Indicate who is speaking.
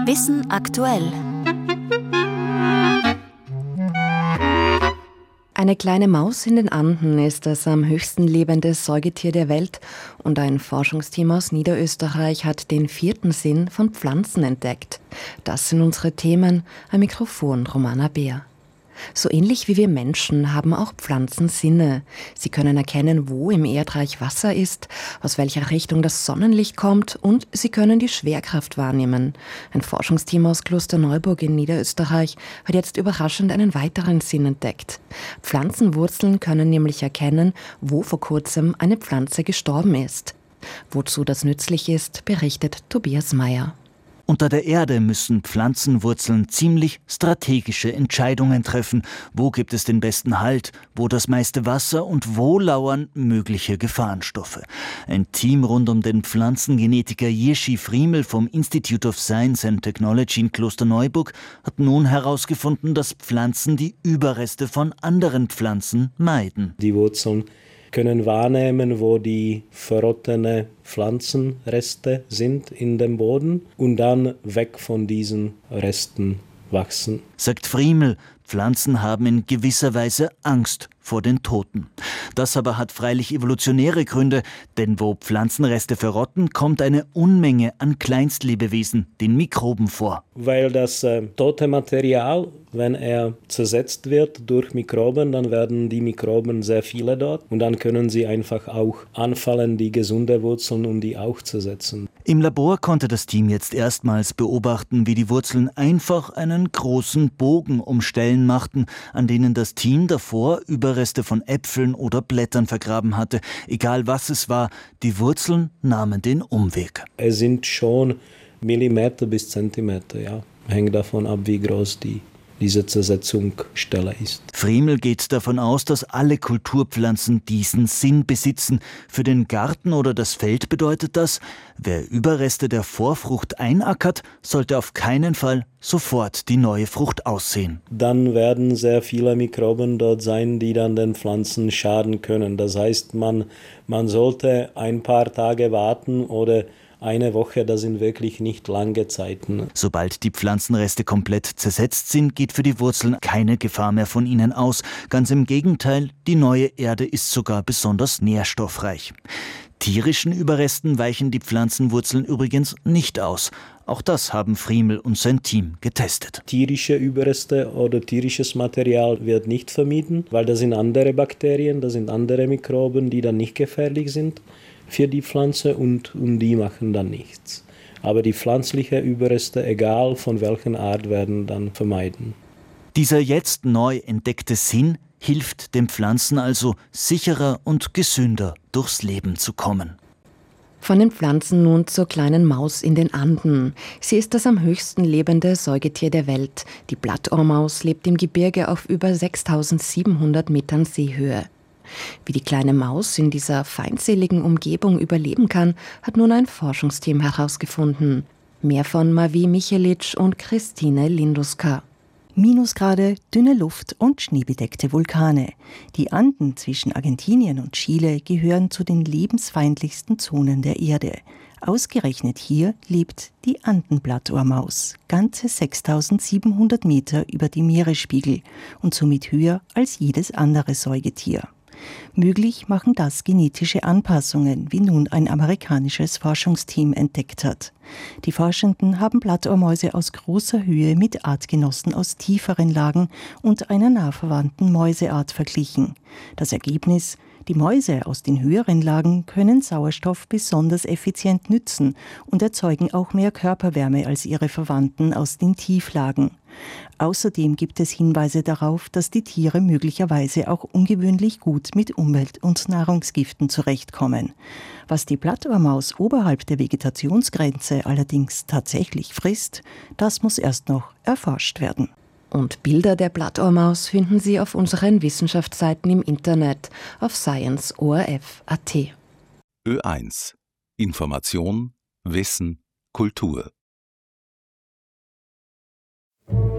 Speaker 1: Wissen aktuell.
Speaker 2: Eine kleine Maus in den Anden ist das am höchsten lebende Säugetier der Welt und ein Forschungsteam aus Niederösterreich hat den 4. Sinn von Pflanzen entdeckt. Das sind unsere Themen. Am Mikrofon Romana Beer. So ähnlich wie wir Menschen haben auch Pflanzen Sinne. Sie können erkennen, wo im Erdreich Wasser ist, aus welcher Richtung das Sonnenlicht kommt und sie können die Schwerkraft wahrnehmen. Ein Forschungsteam aus Klosterneuburg in Niederösterreich hat jetzt überraschend einen weiteren Sinn entdeckt. Pflanzenwurzeln können nämlich erkennen, wo vor kurzem eine Pflanze gestorben ist. Wozu das nützlich ist, berichtet Tobias Meyer.
Speaker 3: Unter der Erde müssen Pflanzenwurzeln ziemlich strategische Entscheidungen treffen. Wo gibt es den besten Halt, wo das meiste Wasser und wo lauern mögliche Gefahrenstoffe? Ein Team rund um den Pflanzengenetiker Jiří Friemel vom Institute of Science and Technology in Klosterneuburg hat nun herausgefunden, dass Pflanzen die Überreste von anderen Pflanzen meiden.
Speaker 4: Die Wurzeln können wahrnehmen, wo die verrottene Pflanzenreste sind in dem Boden und dann weg von diesen Resten wachsen.
Speaker 3: Sagt Friemel, Pflanzen haben in gewisser Weise Angst vor den Toten. Das aber hat freilich evolutionäre Gründe, denn wo Pflanzenreste verrotten, kommt eine Unmenge an Kleinstlebewesen, den Mikroben, vor.
Speaker 4: Weil das tote Material, wenn er zersetzt wird durch Mikroben, dann werden die Mikroben sehr viele dort und dann können sie einfach auch anfallen, die gesunde Wurzeln, um die auch zu zersetzen.
Speaker 3: Im Labor konnte das Team jetzt erstmals beobachten, wie die Wurzeln einfach einen großen Bogen um Stellen machten, an denen das Team davor Überreste von Äpfeln oder Blättern vergraben hatte. Egal was es war, die Wurzeln nahmen den Umweg.
Speaker 4: Es sind schon Millimeter bis Zentimeter, ja. Hängt davon ab, wie groß diese Zersetzungsstelle ist.
Speaker 3: Friemel geht davon aus, dass alle Kulturpflanzen diesen Sinn besitzen. Für den Garten oder das Feld bedeutet das, wer Überreste der Vorfrucht einackert, sollte auf keinen Fall sofort die neue Frucht aussehen.
Speaker 4: Dann werden sehr viele Mikroben dort sein, die dann den Pflanzen schaden können. Das heißt, man sollte ein paar Tage warten oder eine Woche, das sind wirklich nicht lange Zeiten.
Speaker 3: Sobald die Pflanzenreste komplett zersetzt sind, geht für die Wurzeln keine Gefahr mehr von ihnen aus. Ganz im Gegenteil, die neue Erde ist sogar besonders nährstoffreich. Tierischen Überresten weichen die Pflanzenwurzeln übrigens nicht aus. Auch das haben Friemel und sein Team getestet.
Speaker 4: Tierische Überreste oder tierisches Material wird nicht vermieden, weil das sind andere Bakterien, das sind andere Mikroben, die dann nicht gefährlich sind für die Pflanze und die machen dann nichts. Aber die pflanzlichen Überreste, egal von welcher Art, werden dann vermeiden.
Speaker 3: Dieser jetzt neu entdeckte Sinn hilft den Pflanzen also, sicherer und gesünder durchs Leben zu kommen.
Speaker 2: Von den Pflanzen nun zur kleinen Maus in den Anden. Sie ist das am höchsten lebende Säugetier der Welt. Die Blattohrmaus lebt im Gebirge auf über 6.700 Metern Seehöhe. Wie die kleine Maus in dieser feindseligen Umgebung überleben kann, hat nun ein Forschungsteam herausgefunden. Mehr von Mavi Michelic und Christine Linduska.
Speaker 5: Minusgrade, dünne Luft und schneebedeckte Vulkane. Die Anden zwischen Argentinien und Chile gehören zu den lebensfeindlichsten Zonen der Erde. Ausgerechnet hier lebt die Andenblattohrmaus, ganze 6.700 Meter über dem Meeresspiegel und somit höher als jedes andere Säugetier. Möglich machen das genetische Anpassungen, wie nun ein amerikanisches Forschungsteam entdeckt hat. Die Forschenden haben Blattohrmäuse aus großer Höhe mit Artgenossen aus tieferen Lagen und einer nah verwandten Mäuseart verglichen. Das Ergebnis: Die Mäuse aus den höheren Lagen können Sauerstoff besonders effizient nützen und erzeugen auch mehr Körperwärme als ihre Verwandten aus den Tieflagen. Außerdem gibt es Hinweise darauf, dass die Tiere möglicherweise auch ungewöhnlich gut mit Umwelt- und Nahrungsgiften zurechtkommen. Was die Blattohrmaus oberhalb der Vegetationsgrenze allerdings tatsächlich frisst, das muss erst noch erforscht werden.
Speaker 2: Und Bilder der Blattohrmaus finden Sie auf unseren Wissenschaftsseiten im Internet auf science.orf.at.
Speaker 6: Ö1 Information, Wissen, Kultur